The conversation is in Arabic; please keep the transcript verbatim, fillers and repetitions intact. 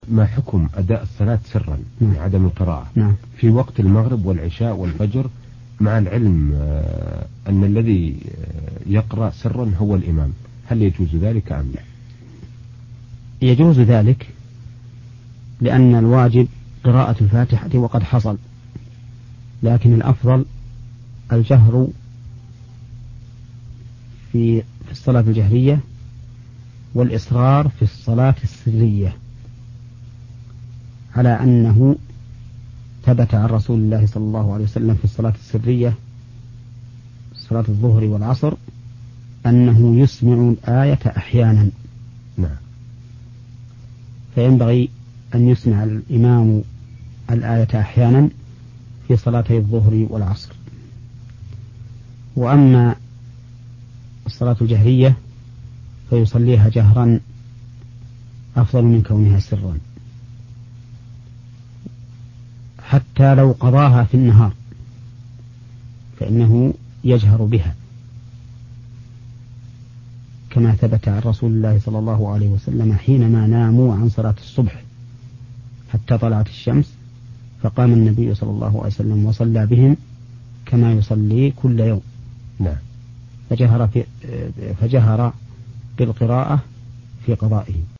ما حكم أداء الصلاة سرا نعم. عدم القراءة نعم. في وقت المغرب والعشاء والفجر، مع العلم أن الذي يقرأ سرا هو الإمام، هل يجوز ذلك أم لا؟ يجوز ذلك، لأن الواجب قراءة الفاتحة وقد حصل، لكن الأفضل الجهر في الصلاة الجهرية والإصرار في الصلاة السرية، على أنه ثبت عن رسول الله صلى الله عليه وسلم في الصلاة السرية صلاة الظهر والعصر أنه يسمع الآية أحيانا. نعم. فينبغي أن يسمع الإمام الآية أحيانا في صلاتي الظهر والعصر. وأما الصلاة الجهرية فيصليها جهرا أفضل من كونها سرا، حتى لو قضاها في النهار فإنه يجهر بها، كما ثبت عن رسول الله صلى الله عليه وسلم حينما ناموا عن صلاة الصبح حتى طلعت الشمس، فقام النبي صلى الله عليه وسلم وصلى بهم كما يصلي كل يوم. نعم. فجهر, في فجهر بالقراءة في قضائه.